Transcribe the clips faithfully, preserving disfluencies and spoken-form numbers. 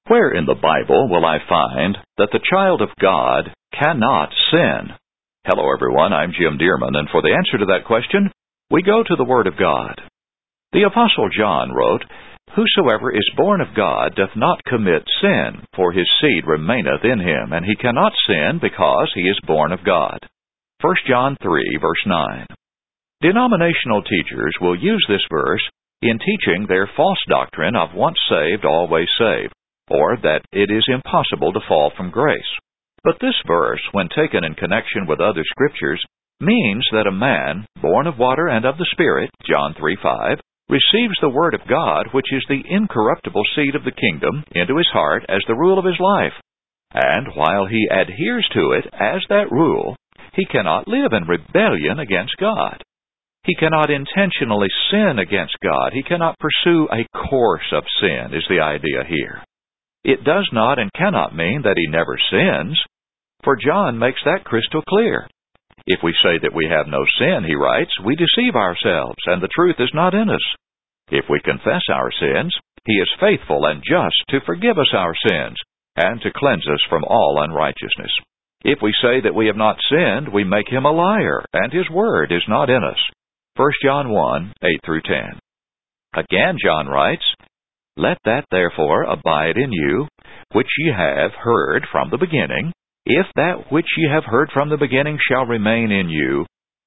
Where in the Bible will I find that the child of God cannot sin? Hello everyone, I'm Jim Dearman, and for the answer to that question, we go to the Word of God. The Apostle John wrote, "Whosoever is born of God doth not commit sin, for his seed remaineth in him, and he cannot sin because he is born of God." First John three, verse nine. Denominational teachers will use this verse in teaching their false doctrine of once saved, always saved, or that it is impossible to fall from grace. But this verse, when taken in connection with other scriptures, means that a man, born of water and of the Spirit, John three five, receives the Word of God, which is the incorruptible seed of the kingdom, into his heart as the rule of his life. And while he adheres to it as that rule, he cannot live in rebellion against God. He cannot intentionally sin against God. He cannot pursue a course of sin, is the idea here. It does not and cannot mean that he never sins, for John makes that crystal clear. If we say that we have no sin, he writes, we deceive ourselves, and the truth is not in us. If we confess our sins, he is faithful and just to forgive us our sins, and to cleanse us from all unrighteousness. If we say that we have not sinned, we make him a liar, and his word is not in us. First John one, eight through ten. Again John writes, "Let that therefore abide in you, which ye have heard from the beginning. If that which ye have heard from the beginning shall remain in you,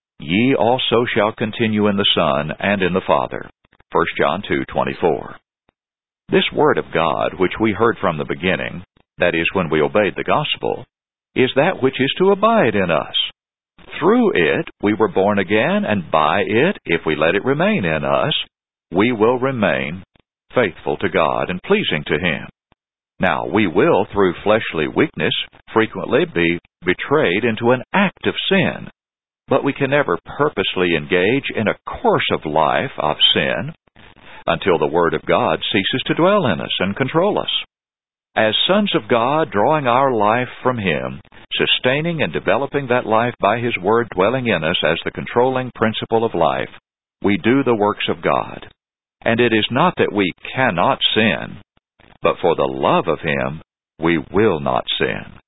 ye also shall continue in the Son and in the Father." First John two, twenty-four. This Word of God, which we heard from the beginning, that is, when we obeyed the gospel, is that which is to abide in us. Through it we were born again, and by it, if we let it remain in us, we will remain faithful to God and pleasing to Him. Now, we will, through fleshly weakness, frequently be betrayed into an act of sin, but we can never purposely engage in a course of life of sin until the Word of God ceases to dwell in us and control us. As sons of God, drawing our life from Him, sustaining and developing that life by His Word dwelling in us as the controlling principle of life, we do the works of God. And it is not that we cannot sin, but for the love of Him, we will not sin.